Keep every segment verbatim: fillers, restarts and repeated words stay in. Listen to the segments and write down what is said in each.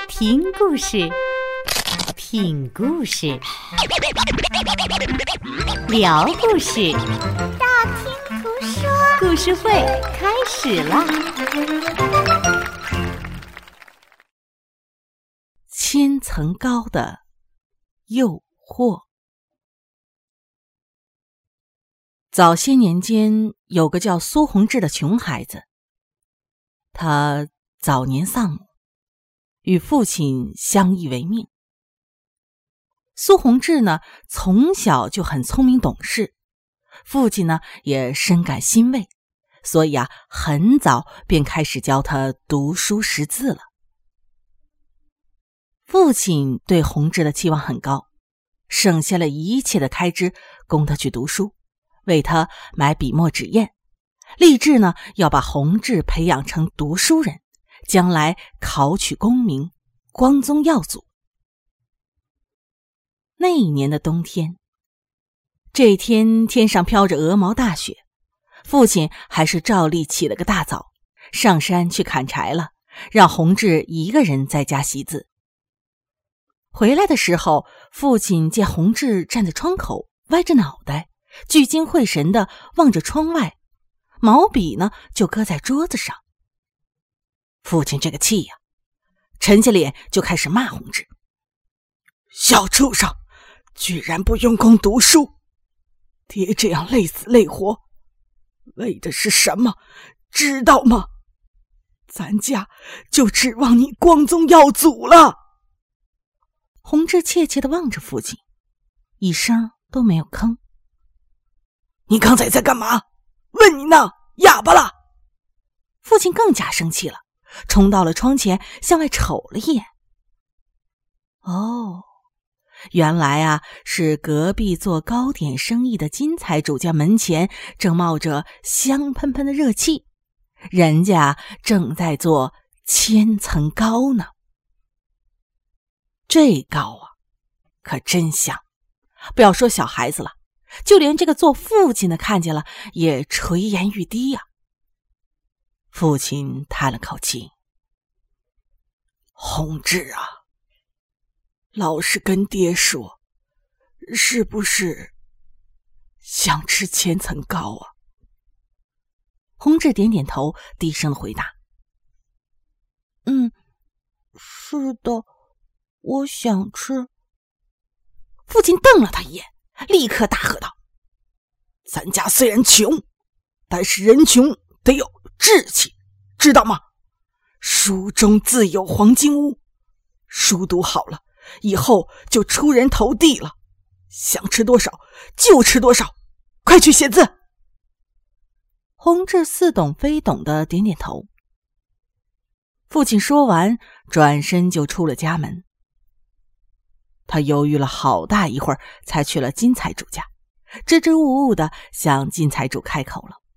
听故事，品故事，聊故事， 道听途说， 故事会开始啦！千层糕的诱惑。早些年间，有个叫苏洪志的穷孩子，他早年丧母，与父亲相依为命。苏洪志呢，从小就很聪明懂事，父亲呢也深感欣慰，所以啊，很早便开始教他读书识字了。父亲对洪志的期望很高，省下了一切的开支供他去读书，为他买笔墨纸砚，立志呢要把洪志培养成读书人，将来考取功名，光宗耀祖。那一年的冬天，这天天上飘着鹅毛大雪，父亲还是照例起了个大早，上山去砍柴了，让洪志一个人在家习字。回来的时候，父亲见洪志站在窗口，歪着脑袋，聚精会神地望着窗外，毛笔呢就搁在桌子上。父亲这个气呀、啊，沉下脸就开始骂洪志：“小畜生，居然不用功读书！爹这样累死累活，为的是什么？知道吗？咱家就指望你光宗耀祖了。”洪志怯怯地望着父亲，一声都没有吭。“你刚才在干嘛？问你呢，哑巴了！”父亲更加生气了，冲到了窗前，向外瞅了一眼。哦，原来啊，是隔壁做糕点生意的金财主家门前正冒着香喷喷的热气，人家正在做千层糕呢。这糕啊，可真香！不要说小孩子了，就连这个做父亲的看见了，也垂涎欲滴呀、啊。父亲叹了口气：“洪志啊，老实跟爹说，是不是想吃千层糕啊？”洪志点点头，低声的回答：“嗯，是的，我想吃。”父亲瞪了他一眼，立刻大喝道：“咱家虽然穷，但是人穷得有志气，知道吗？书中自有黄金屋，书读好了，以后就出人头地了。想吃多少就吃多少，快去写字。”洪志似懂非懂的点点头。父亲说完，转身就出了家门。他犹豫了好大一会儿，才去了金财主家，支支吾吾的向金财主开口了：“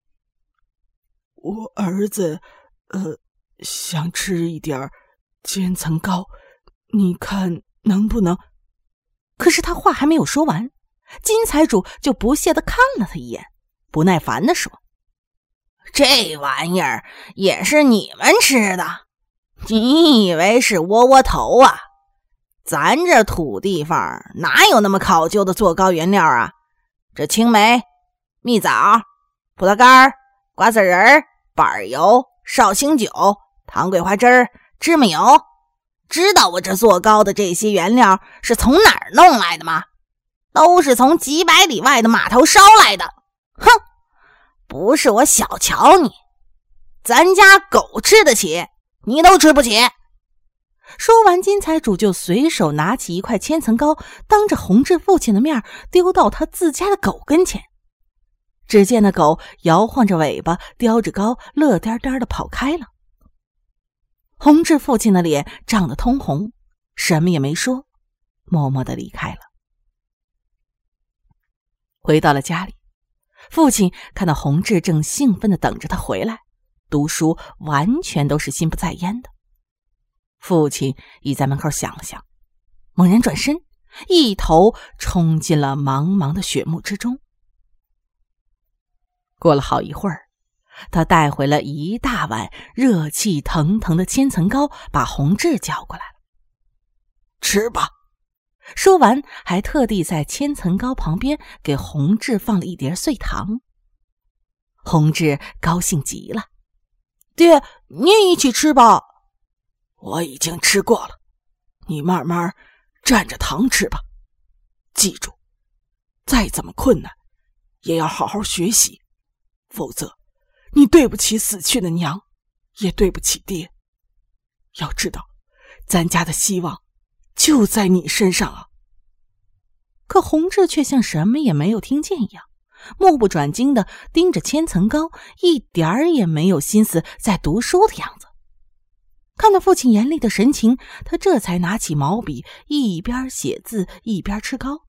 我儿子，呃，想吃一点千层糕，你看能不能？”可是他话还没有说完，金财主就不屑地看了他一眼，不耐烦地说：“这玩意儿也是你们吃的？你以为是窝窝头啊？咱这土地方哪有那么考究的做糕原料啊？这青梅、蜜枣、葡萄干、瓜子仁、板油、绍兴酒、糖桂花汁、芝麻油，知道我这做糕的这些原料是从哪儿弄来的吗？都是从几百里外的码头烧来的。哼，不是我小瞧你，咱家狗吃得起，你都吃不起。”说完，金财主就随手拿起一块千层糕，当着洪志父亲的面丢到他自家的狗跟前。只见那狗摇晃着尾巴，叼着糕，乐颠颠地跑开了。洪志父亲的脸涨得通红，什么也没说，默默地离开了。回到了家里，父亲看到洪志正兴奋地等着他回来，读书完全都是心不在焉的。父亲已在门口想了想，猛然转身，一头冲进了茫茫的雪幕之中。过了好一会儿， 他带回了一大碗热气腾腾的千层糕，把弘志叫过来了。吃吧。说完，还特地在千层糕旁边给弘志放了一碟碎糖。弘志高兴极了。爹，你也一起吃吧。我已经吃过了，你慢慢蘸着糖吃吧。记住，再怎么困难，也要好好学习，否则你对不起死去的娘，也对不起爹。要知道，咱家的希望就在你身上啊！可弘志却像什么也没有听见一样，目不转睛地盯着千层糕，一点儿也没有心思在读书的样子。看到父亲严厉的神情，他这才拿起毛笔，一边写字一边吃糕。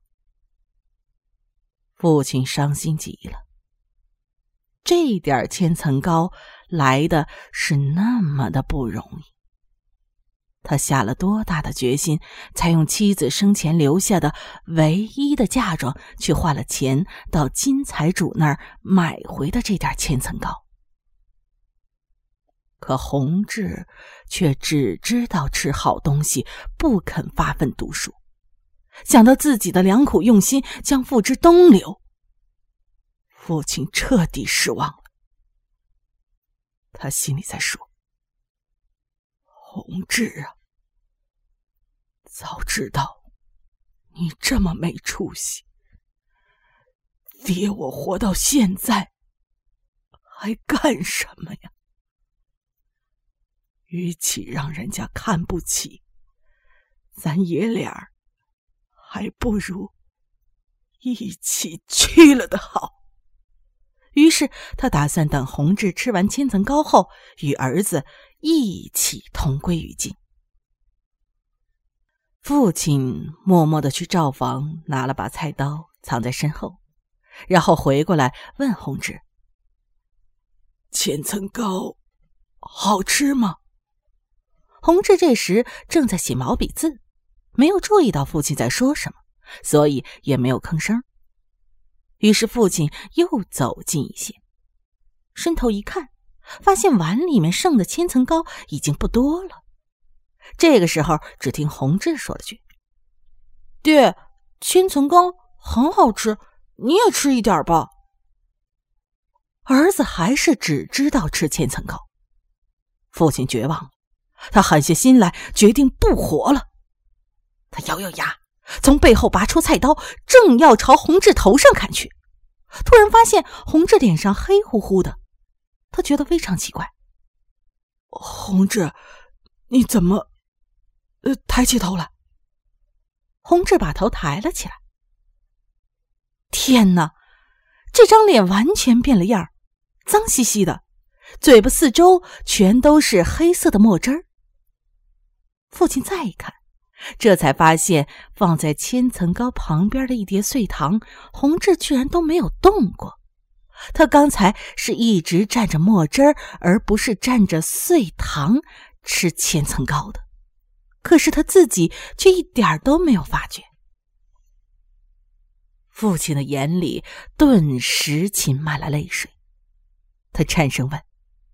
父亲伤心极了，这点千层糕来的是那么的不容易。他下了多大的决心，才用妻子生前留下的唯一的嫁妆去换了钱，到金财主那儿买回的这点千层糕。可弘志却只知道吃好东西，不肯发奋读书。想到自己的良苦用心将付之东流，父亲彻底失望了。他心里在说：弘志啊，早知道你这么没出息，爹我活到现在还干什么呀？与其让人家看不起，咱爷俩还不如一起去了的好。于是他打算等弘志吃完千层糕后，与儿子一起同归于尽。父亲默默地去灶房拿了把菜刀藏在身后，然后回过来问弘志：千层糕好吃吗？弘志这时正在写毛笔字，没有注意到父亲在说什么，所以也没有吭声。于是父亲又走近一些，伸头一看，发现碗里面剩的千层糕已经不多了。这个时候只听弘志说了句：爹，千层糕很好吃，你也吃一点吧。儿子还是只知道吃千层糕。父亲绝望了，他狠下心来，决定不活了。他咬咬牙，从背后拔出菜刀，正要朝弘志头上砍去。突然发现弘志脸上黑乎乎的，他觉得非常奇怪。弘志，你怎么呃抬起头来？弘志把头抬了起来。天哪，这张脸完全变了样，脏兮兮的，嘴巴四周全都是黑色的墨汁儿。父亲再一看，这才发现放在千层糕旁边的一碟碎糖，弘志居然都没有动过。他刚才是一直蘸着墨汁儿，而不是蘸着碎糖吃千层糕的。可是他自己却一点都没有发觉。父亲的眼里顿时噙满了泪水，他颤声问：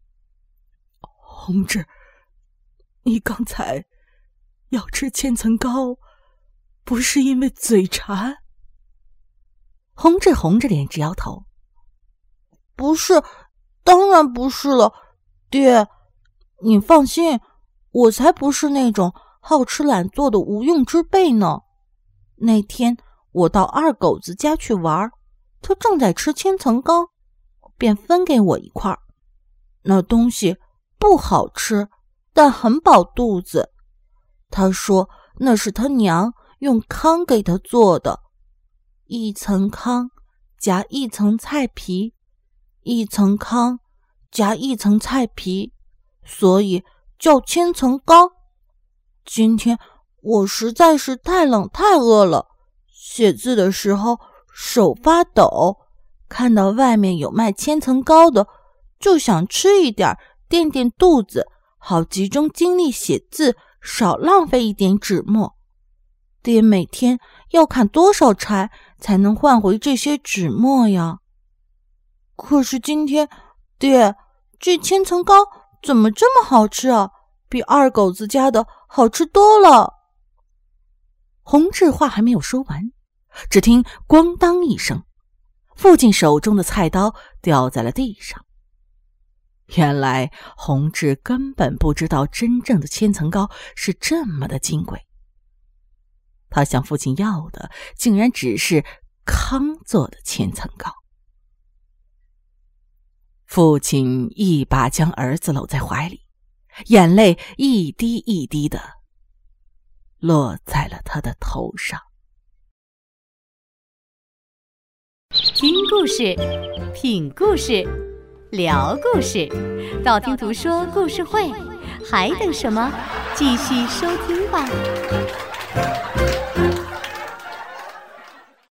弘志，你刚才要吃千层糕，不是因为嘴馋？弘志红着脸直摇头：不是，当然不是了，爹，你放心，我才不是那种好吃懒做的无用之辈呢。那天我到二狗子家去玩，他正在吃千层糕，便分给我一块。那东西不好吃，但很饱肚子。他说那是他娘用糠给他做的，一层糠夹一层菜皮，一层糠夹一层菜皮，所以叫千层糕。今天我实在是太冷太饿了，写字的时候手发抖，看到外面有卖千层糕的，就想吃一点垫垫肚子，好集中精力写字，少浪费一点纸墨。爹每天要砍多少柴才能换回这些纸墨呀？可是今天，爹， 这千层糕怎么这么好吃啊？比二狗子家的好吃多了。弘志话还没有说完，只听咣当一声，父亲手中的菜刀掉在了地上。原来弘志根本不知道真正的千层糕是这么的金贵，他向父亲要的竟然只是糠做的千层糕。父亲一把将儿子搂在怀里，眼泪一滴一滴的落在了他的头上。 听故事，品故事，聊故事，道听途说故事会，还等什么？继续收听吧。